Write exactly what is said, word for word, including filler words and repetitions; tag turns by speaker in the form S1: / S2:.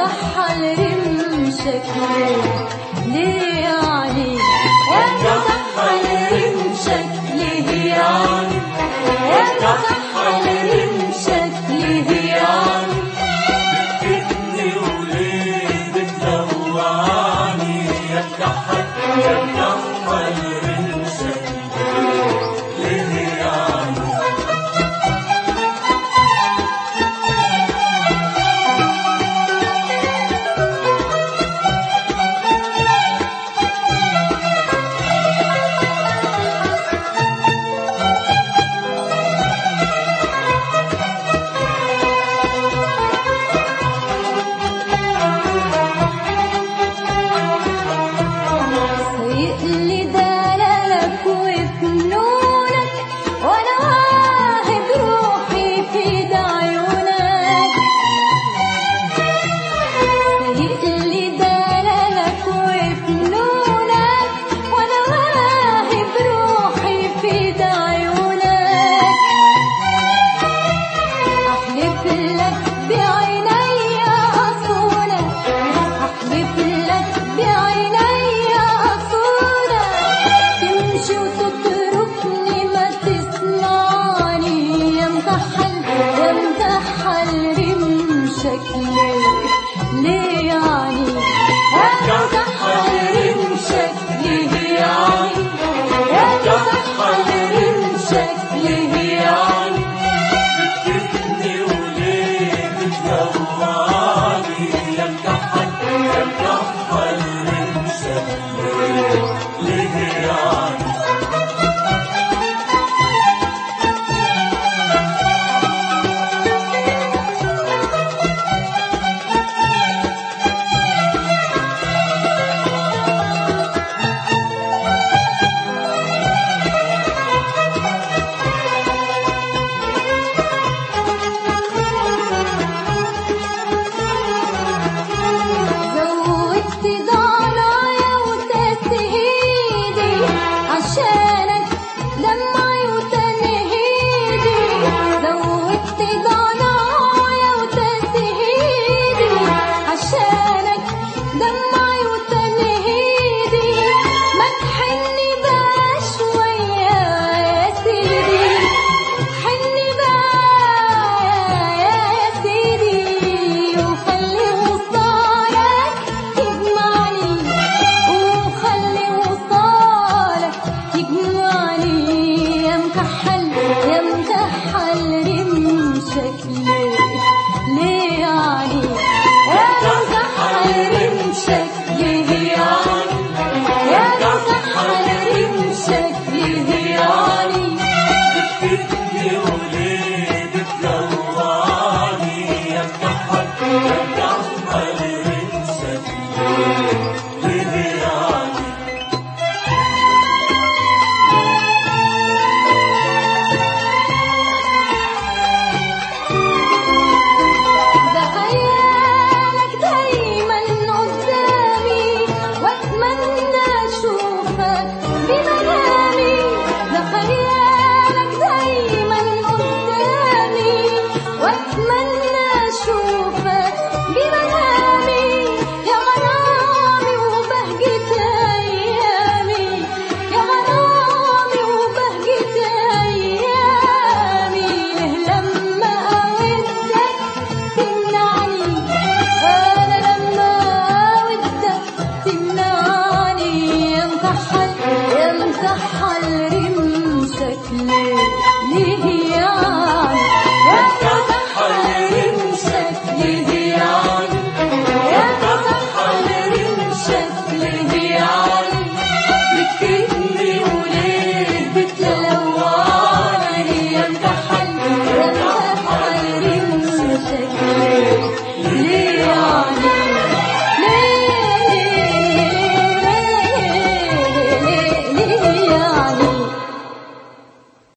S1: مكحل رمشك ليه ليه يعني يا مكحل رمشك ليه يعني يا مكحل رمشك ليه يعني
S2: بتفتني وليه بتلوعني يا مكحل يا مكحل رمشك ليه يعني
S1: سيقلي دلالك وفنونك وانا واهب روحي في ايد عيونك سيقلي دلالك وفنونك وانا واهب روحي في ايد عيونك احلف لك بعيني اصونك احلف لك بعيني اصونك تمشي وتتركني ما تسمعني يا مكحل يا مكحل رمشك ليه ليه يعني يا مكحل رمشك ليه يعني يا مكحل رمشك ليه يعني
S2: بتفتني وليه بتلوعني يا مكحل يا مكحل رمشك ليه يعني
S1: زودت ضنايا وتسهيدي عشانك دمعي وتنهيدي زودت ضنايا وتسهيدي عشانك دمعي وتنهيدي ما تحني بقى شوية يا سيدي حني بقى يا سيدي وخلي وصالك يجمعني وخلي وصالك يجمعني يا مكحل يا مكحل رمشك ليه ليه يعني يا مكحل رمشك ليه يعني يا مكحل رمشك ليه يعني
S2: بتفتني وليه بتلوعني يا مكحل يا مكحل رمشك ليه يعني
S1: ده خيالك دايما قدامي واتمنى اشوفك بمنامي ده خيالك دايما قدامي واتمنى اشوفك بمنامي يا غرامي وبهجة ايامي يا غرامي وبهجة ايامي ليه لما اودك تمنعني انا لما اودك تمنعني يا مكحل يا مكحل رمشك ليه ليه